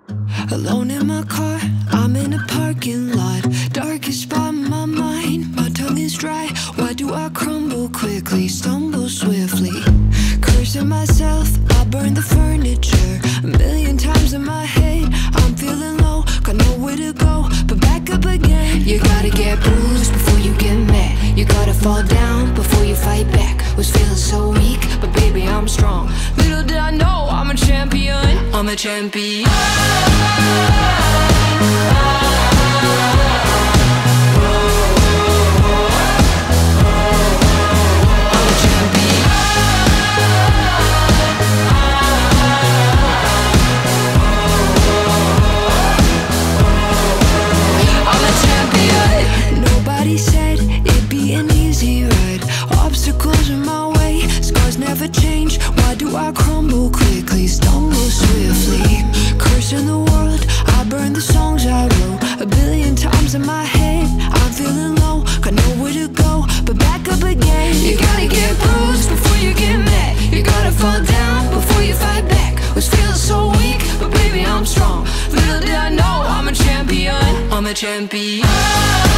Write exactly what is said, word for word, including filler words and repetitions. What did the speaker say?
Alone in my car, I'm in a parking lot. Darkest spot in my mind, my tongue is dry. Why do I crumble quickly, stumble swiftly? Cursing myself, I burn the furniture. A million times in my head, I'm feeling low, got nowhere to go, but back up again. You gotta get bruised before you get mad. You gotta fall down before you fight back. Was feeling so weak, but baby I'm strong. Little did I know I'm a champion. I'm a champion. Nobody said it'd be an easy ride. Obstacles in my way, scars never change. Why do I crumble quickly, stumble swiftly? Cursing the world, I burn the songs I wrote. A billion times in my head, I'm feeling low, got nowhere to go, but back up again. You gotta get bruised before you get mad. You gotta fall down before you fight back. Was feeling so weak, but baby I'm strong. Little did I know I'm a champion. I'm a champion.